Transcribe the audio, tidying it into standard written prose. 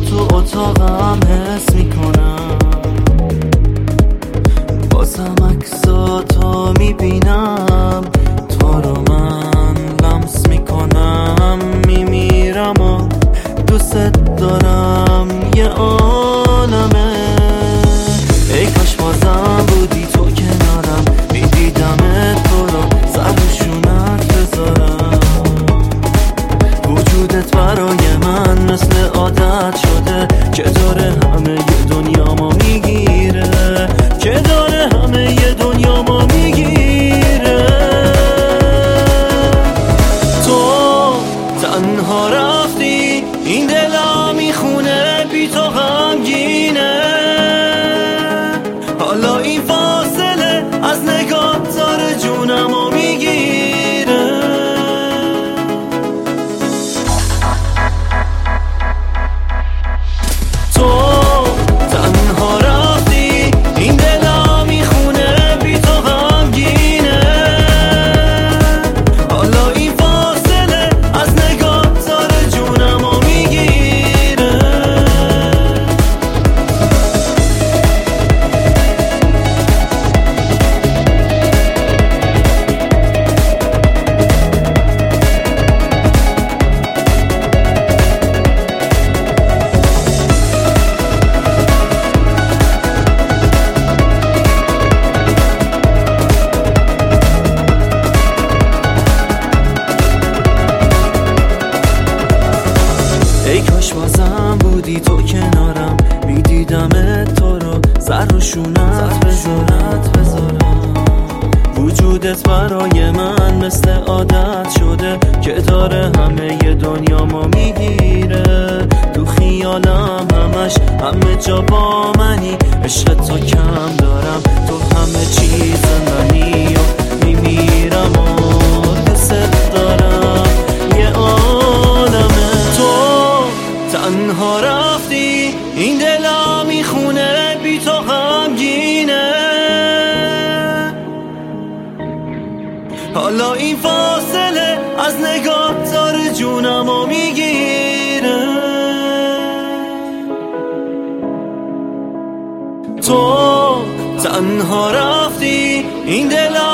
تو اتاقم حس میکنم، بازم عکساتو میبینم، تو رو من لمس میکنم، میمیرم و دوست دارم، یه عالمه. ای کاش بازم بودی تو کنارم، میدیدمت تو رو سر و شونت بذارم. وجودت برای من مثل عادت شده که داره همه ی دنیا ما میگیره، که داره همه ی دنیا ما میگیره. تو تنها رفتی، این دلم میخونه بی تو غمگینه. حالا این فاصله از نگات داره جونمو میگیره. تو تنها رفتی، این دلم میخونه بی تو غمگینه. حالا این فاصله از نگات داره جونمو میگیره. ای کاش بازم بودی تو کنارم، میدیدمت تو رو سر و شونت بذارم. وجودت برای من مثل عادت شده که داره همه ی دنیا ما میگیره. تو خیالم همش همه جا با منی، عشق تو کم دارم، تو همه چیز منی و میمیرم و دوست دارم، یه عالمه. تنها رفتی، این دلم میخونه بی تو غمگینه. حالا این فاصله از نگات داره جونمو میگیره. تو تنها رفتی، این دلم